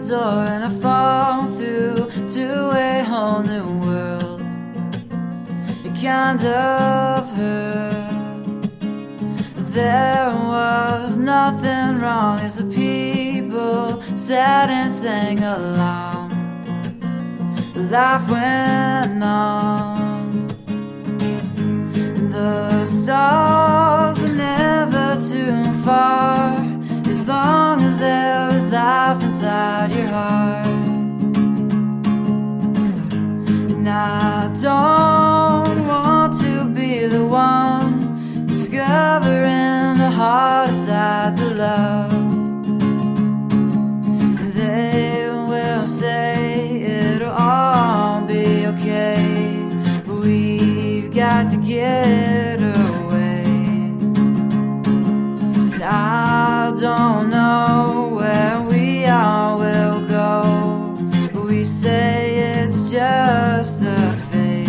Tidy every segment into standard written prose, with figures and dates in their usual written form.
door and I fall through to a whole new world. It kind of hurt. There was nothing wrong as the people sat and sang along. Life went on. The stars are never too far, as long as there is life inside your heart. And I don't want to be the one discovering the hard sides of love. They will say it'll all be okay, but we've got to get away. And I don't know where we all will go, but we say it's just a phase.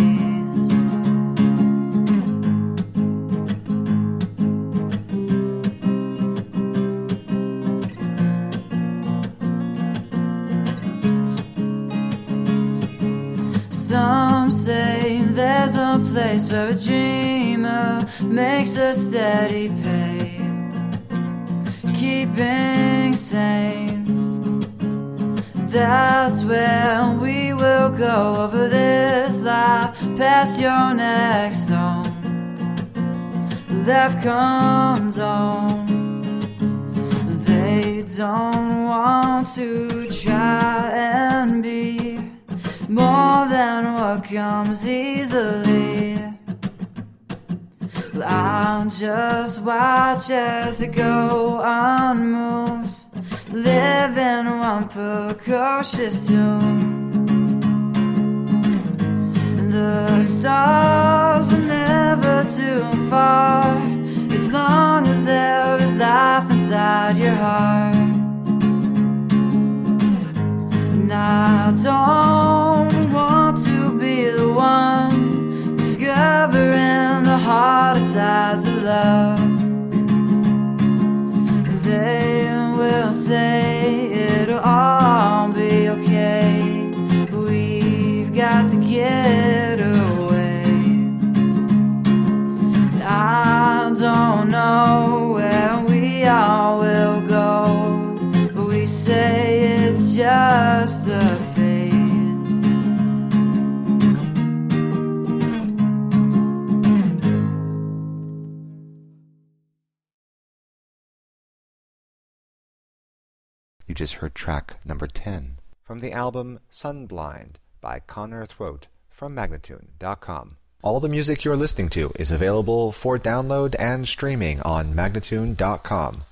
Some say there's a place where a dreamer makes a steady pay, keeping sane. That's where we will go over this life, past your next home. Left comes on. They don't want to try and be more than what comes easily. Well, I'll just watch as they go unmoved, live in one precocious tomb. And the stars are never too far, as long as there is life inside your heart. And I don't want to be the one discovering the harder sides of love. They will say it'll all be okay, but we've got to get away. And I don't know where we all will go, but we say it's just a phase. You just heard track number 10 from the album Sunblind by Connor Throat from Magnatune.com. All the music you're listening to is available for download and streaming on Magnatune.com.